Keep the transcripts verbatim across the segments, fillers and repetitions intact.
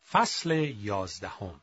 فصل یازدهم.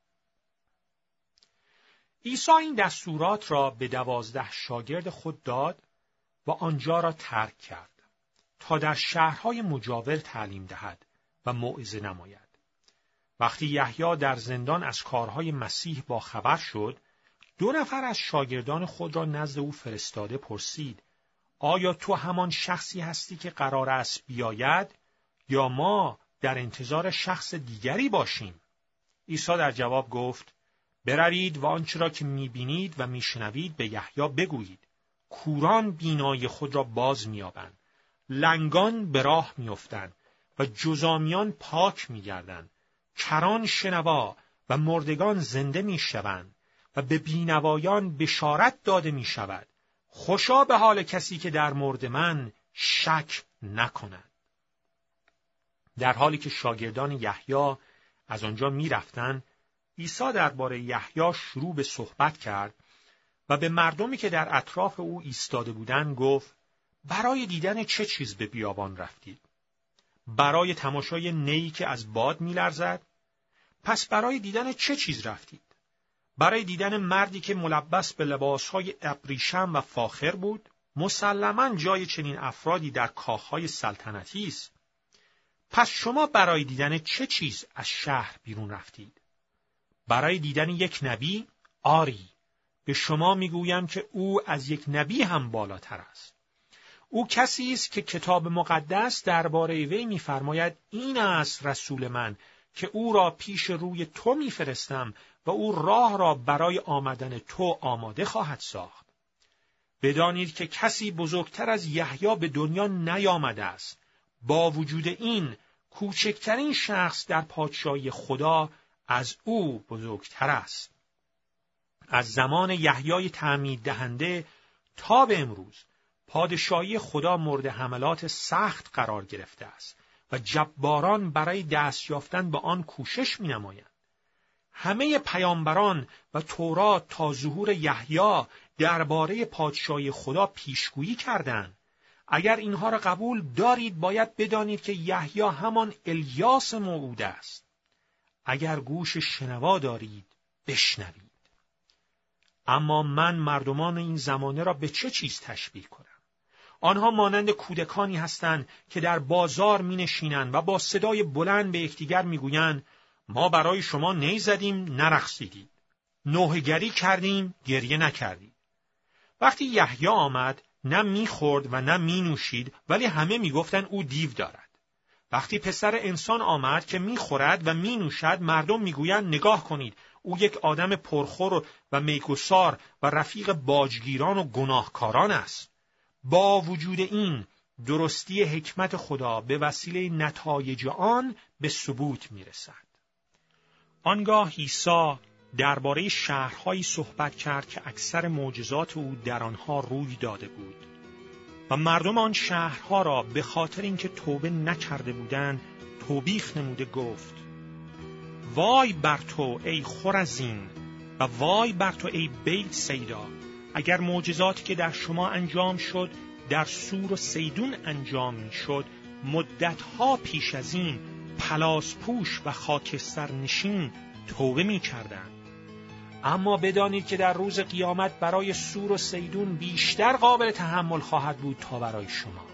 عیسی این دستورات را به دوازده شاگرد خود داد و آنجا را ترک کرد تا در شهرهای مجاور تعلیم دهد و موعظه نماید. وقتی یحیی در زندان از کارهای مسیح با خبر شد، دو نفر از شاگردان خود را نزد او فرستاده پرسید: آیا تو همان شخصی هستی که قرار است بیاید یا ما در انتظار شخص دیگری باشیم؟ عیسی در جواب گفت: بروید و آنچه را که می‌بینید و می‌شنوید به یحیی بگویید. کوران بینایی خود را باز می‌یابند، لنگان به راه می‌افتند و جزامیان پاک می‌گردند، کران شنوا و مردگان زنده می‌شوند و به بینوایان بشارت داده می‌شود. خوشا به حال کسی که در مورد من شک نکند. در حالی که شاگردان یحیی از آنجا می‌رفتند، عیسی درباره یحیی شروع به صحبت کرد و به مردمی که در اطراف او ایستاده بودند گفت: برای دیدن چه چیز به بیابان رفتید؟ برای تماشای نیی که از باد می‌لرزد؟ پس برای دیدن چه چیز رفتید؟ برای دیدن مردی که ملبس به لباسهای ابریشم و فاخر بود؟ مسلماً جای چنین افرادی در کاخهای سلطنتی است. پس شما برای دیدن چه چیز از شهر بیرون رفتید؟ برای دیدن یک نبی؟ آری، به شما میگویم که او از یک نبی هم بالاتر است. او کسی است که کتاب مقدس درباره وی می‌فرماید: این است رسول من که او را پیش روی تو می‌فرستم و او راه را برای آمدن تو آماده خواهد ساخت. بدانید که کسی بزرگتر از یحیی به دنیا نیامده است. با وجود این کوچکترین شخص در پادشاهی خدا از او بزرگتر است. از زمان یحیی تعمید دهنده تا به امروز پادشاهی خدا مورد حملات سخت قرار گرفته است و جباران برای دست یافتن به آن کوشش می‌نمایند. همه پیامبران و تورات تا ظهور یحیی درباره پادشاهی خدا پیشگویی کردند. اگر اینها را قبول دارید باید بدانید که یحیی همان الیاس موعود است. اگر گوش شنوا دارید بشنوید. اما من مردمان این زمانه را به چه چیز تشبیه کنم؟ آنها مانند کودکانی هستند که در بازار می نشینند و با صدای بلند به یکدیگر می گویند: ما برای شما نی زدیم نرقصیدید، نوحه‌گری کردیم گریه نکردید. وقتی یحیی آمد نه می خورد و نه می نوشید، ولی همه می گفتند او دیو دارد. وقتی پسر انسان آمد که می خورد و می نوشد، مردم می گویند: نگاه کنید، او یک آدم پرخور و میگسار و رفیق باجگیران و گناهکاران است. با وجود این درستی حکمت خدا به وسیله نتایج آن به ثبوت می رسد. آنگاه عیسی درباره شهرهایی صحبت کرد که اکثر معجزات او در آنها روی داده بود و مردم آن شهرها را به خاطر اینکه توبه نکرده بودند توبیخ نموده گفت: وای بر تو ای خرزین و وای بر تو ای بیت سیدا! اگر معجزاتی که در شما انجام شد در سور و سیدون انجام می شد، مدتها پیش از این پلاس پوش و خاکستر نشین توبه می کردند. اما بدانید که در روز قیامت برای سور و سیدون بیشتر قابل تحمل خواهد بود تا برای شما.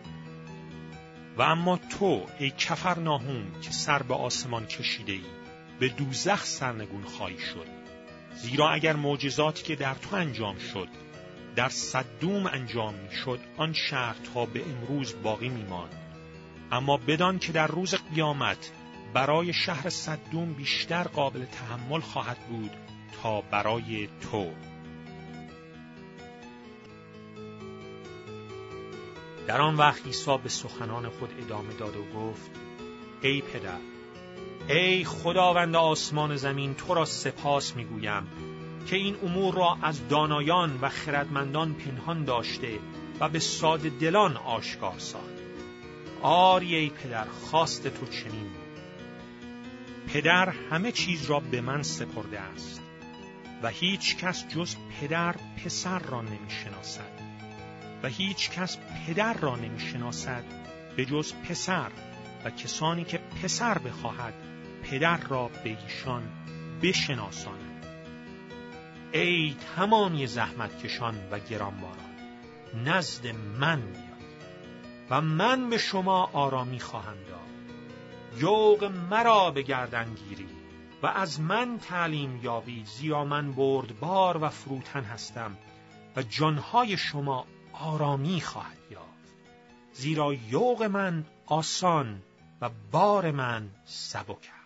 و اما تو ای کفرناهوم که سر به آسمان کشیده ای، به دوزخ سرنگون خواهی شد. زیرا اگر معجزاتی که در تو انجام شد در صدوم انجام می شد، آن شهر تا به امروز باقی می ماند. اما بدان که در روز قیامت برای شهر صدوم بیشتر قابل تحمل خواهد بود تا برای تو. در آن وقت عیسی به سخنان خود ادامه داد و گفت: ای پدر، ای خداوند آسمان زمین، تو را سپاس میگویم که این امور را از دانایان و خردمندان پنهان داشته و به ساده دلان آشکار ساخت. آری ای پدر، خواست تو چنین بود. پدر همه چیز را به من سپرده است و هیچ کس جز پدر پسر را نمی شناسد و هیچ کس پدر را نمی شناسد به جز پسر و کسانی که پسر بخواهد پدر را به ایشان بشناسانند. ای تمامی زحمتکشان و گرانباران، نزد من بیایید و من به شما آرامی خواهم داد. یوغ مرا به گردن گیرید و از من تعلیم یابید، زیرا من بردبار و فروتن هستم و جانهای شما آرامی خواهد یافت. زیرا یوغ من آسان و بار من سبک است.